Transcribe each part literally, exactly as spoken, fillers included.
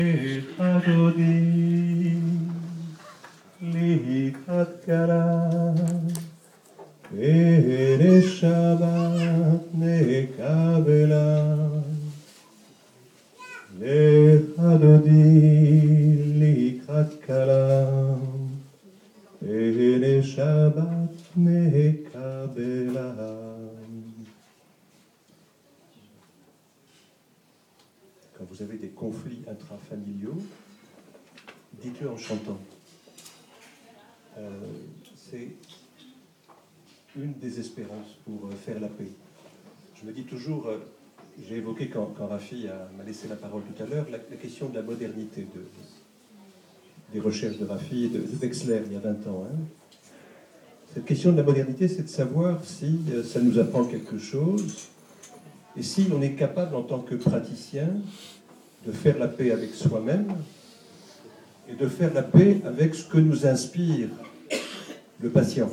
Adodi likhat kala ere Shabbat nekabela Adodi likhat kala ere Shabbat nekabela. Quand vous avez des conflits intrafamiliaux, dites-le en chantant. Euh, c'est une des espérances pour faire la paix. Je me dis toujours, euh, j'ai évoqué quand, quand Rafi m'a laissé la parole tout à l'heure, la, la question de la modernité de, des recherches de Rafi et de, de Wexler il y a vingt ans. Hein. Cette question de la modernité, c'est de savoir si euh, ça nous apprend quelque chose et si on est capable en tant que praticien de faire la paix avec soi-même et de faire la paix avec ce que nous inspire le patient.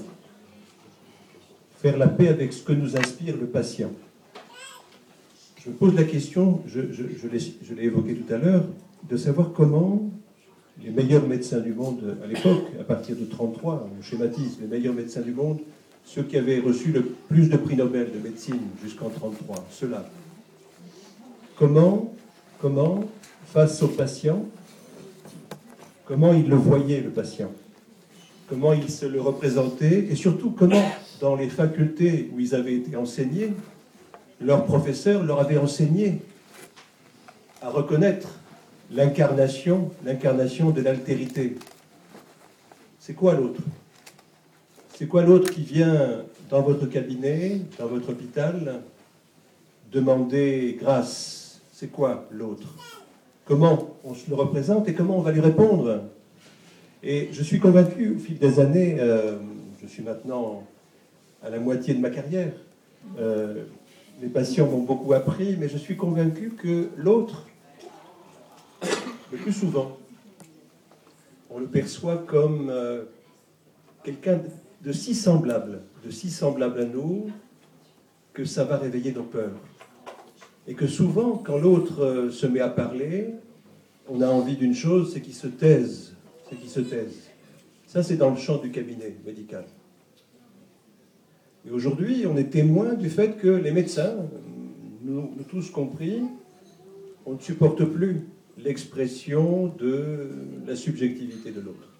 Faire la paix avec ce que nous inspire le patient. Je me pose la question, je, je, je l'ai évoqué tout à l'heure, de savoir comment les meilleurs médecins du monde à l'époque, à partir de trente-trois, on schématise, les meilleurs médecins du monde, ceux qui avaient reçu le plus de prix Nobel de médecine jusqu'en trente-trois, ceux-là. Comment, comment, face au patient, comment ils le voyaient, le patient, comment ils se le représentaient, et surtout comment, dans les facultés où ils avaient été enseignés, leurs professeurs leur avaient enseigné à reconnaître l'incarnation, l'incarnation de l'altérité. C'est quoi l'autre? C'est quoi l'autre qui vient dans votre cabinet, dans votre hôpital, demander grâce? C'est quoi l'autre? Comment on se le représente et comment on va lui répondre? Et je suis convaincu, au fil des années, euh, je suis maintenant à la moitié de ma carrière, euh, les patients m'ont beaucoup appris, mais je suis convaincu que l'autre, le plus souvent, on le perçoit comme euh, quelqu'un de si semblable, de si semblable à nous, que ça va réveiller nos peurs. Et que souvent, quand l'autre euh, se met à parler, on a envie d'une chose, c'est qu'il se taise, c'est qu'il se taise. Ça, c'est dans le champ du cabinet médical. Et aujourd'hui, on est témoin du fait que les médecins, nous, nous tous compris, on ne supporte plus l'expression de la subjectivité de l'autre.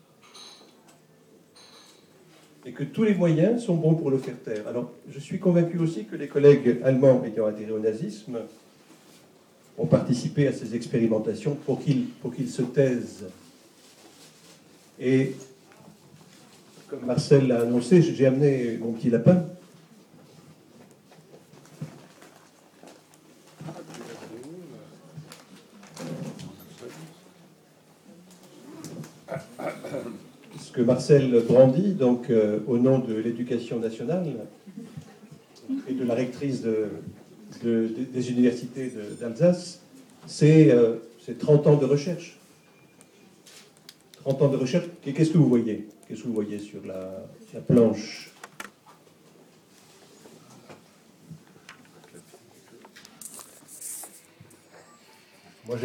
Et que tous les moyens sont bons pour le faire taire. Alors, je suis convaincu aussi que les collègues allemands ayant adhéré au nazisme ont participé à ces expérimentations pour qu'ils pour qu'ils se taisent. Et comme Marcel l'a annoncé, j'ai amené mon petit lapin. Ce que Marcel brandit, donc euh, au nom de l'éducation nationale et de la rectrice de, de, de, des universités d'Alsace, c'est euh, trente ans de recherche. trente ans de recherche. Qu'est-ce que vous voyez? Qu'est-ce que vous voyez sur la, la planche?